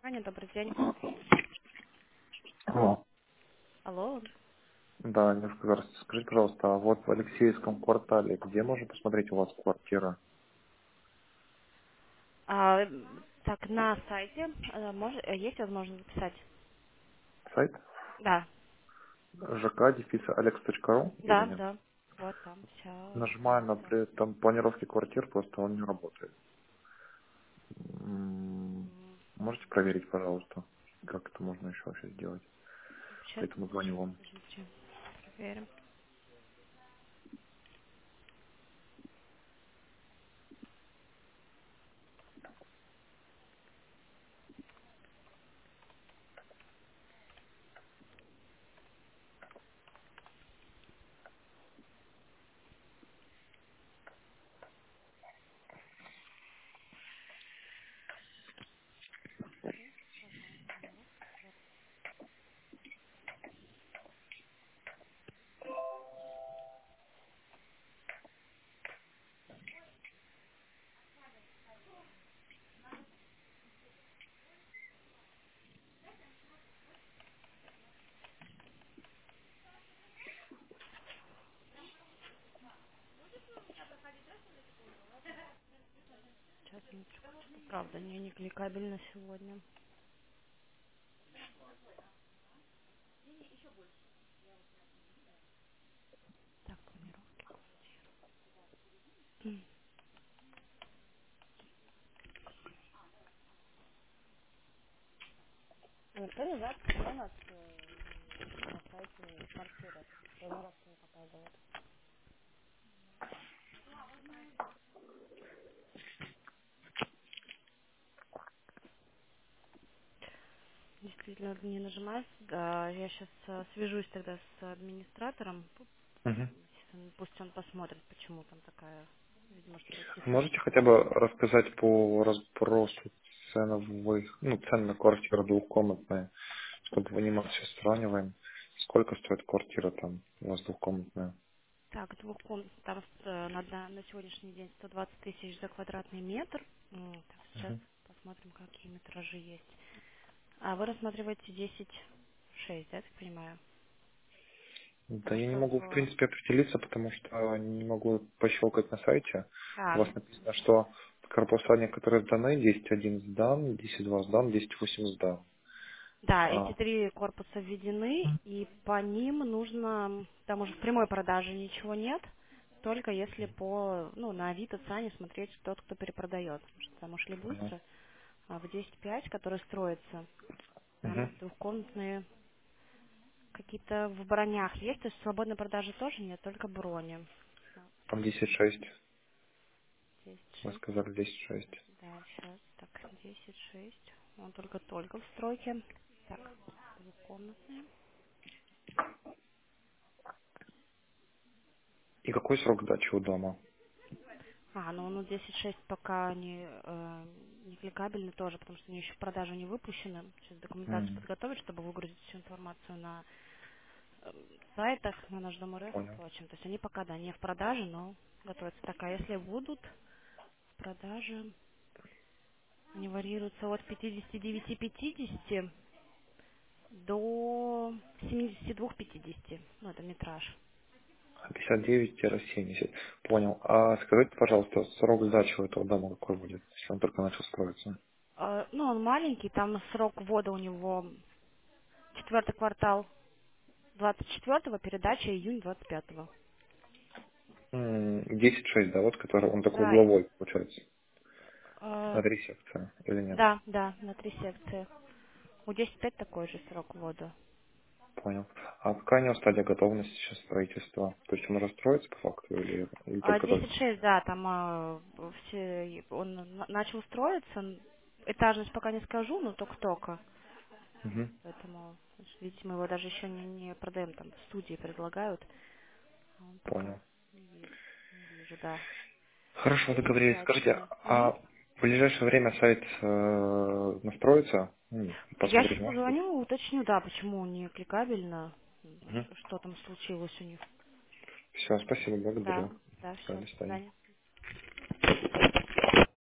Аня, добрый день. Алло. Алло. Да, несколько раз. Скажите, пожалуйста, а вот в Алексеевском квартале, где можно посмотреть у вас квартира? А, так, на сайте есть возможность записать? Сайт? Да, жк-alex.ru или да, нет? да. Вот там вся Нажимаю на информация. при этом планировки квартир, просто он не работает. Можете проверить, пожалуйста, как это можно еще вообще сделать? Вообще-то, Поэтому звоню вам. подождите, проверим. Сейчас минуточку, что-то правда не кликабельно сегодня. Так, планировки. Никто не знает, почему у нас на сайте квартиры планировки не показывают. Действительно, не нажимаюсь. Да, я сейчас свяжусь тогда с администратором. Мгм. Пусть он посмотрит, почему там такая, видимо, что-то с Можете технической хотя бы стороны. рассказать по разбросу ценовых, цен на квартиру двухкомнатная, чтобы понимать, все сравниваем. Сколько стоит квартира там у вас двухкомнатная? Так, двухкомнатный, там на сегодняшний день 120 тысяч за квадратный метр. Так, сейчас Мгм. посмотрим, какие метражи есть. А вы рассматриваете 10,6, да, я так понимаю? Да, Потому я не что могу, в в... принципе, определиться, потому что не могу пощелкать на сайте. У вас Ну, написано, что корпуса некоторые сданы, 10.1 сдан, 10.2 сдан, 10.8 сдан. да, эти А, три корпуса введены, и по ним нужно, там уже в прямой продаже ничего нет, только если на Авито, Цане смотреть тот, кто перепродает. Потому что там ушли понял. быстро. А в 10.5, который строится, там Мгм. двухкомнатные какие-то в бронях есть, то есть свободной продажи тоже нет, только брони. Там 10.6. Вы 10.6, сказали 10.6. да, сейчас, так, 10.6, он только-только в стройке. Так, двухкомнатные. И какой срок сдачи у дома? Ну 10.6 пока не кликабельный тоже, потому что они еще в продажу не выпущены. Сейчас документацию М, подготовить, чтобы выгрузить всю информацию на сайтах, на наш Дом РФ и Понял. прочем. То есть они пока, да, не в продаже, но готовятся. Так, а если будут в продаже, они варьируются от 59-50 до 72-50. Ну, это метраж. 59-70. Понял. А скажите, пожалуйста, срок сдачи у этого дома какой будет, если он только начал строиться? Он маленький, там срок ввода у него четвертый квартал 24-го, передача июнь 25-го. 10.6, да, вот который, он такой Да, угловой, получается, э, на 3 секции, или нет? да, да, на 3 секции. У 10.5 такой же срок ввода. Понял. А какая у него стадия готовности сейчас строительства? То есть он уже строится по факту или только-только? 10.6, да, там он начал строиться. Этажность пока не скажу, но только-только. Угу. Поэтому, видите, мы его даже еще не продаем, там в студии предлагают. А он Понял. пока не вижу, да. Хорошо, договорились. 10.5 Скажите, цены. а в ближайшее время сайт настроится? Я Посмотреть сейчас можно будет? позвоню, уточню, да, почему не кликабельно, Угу. что там случилось у них. Все, спасибо, Да, благодарю. да, Все, все, до до свидания. свидания.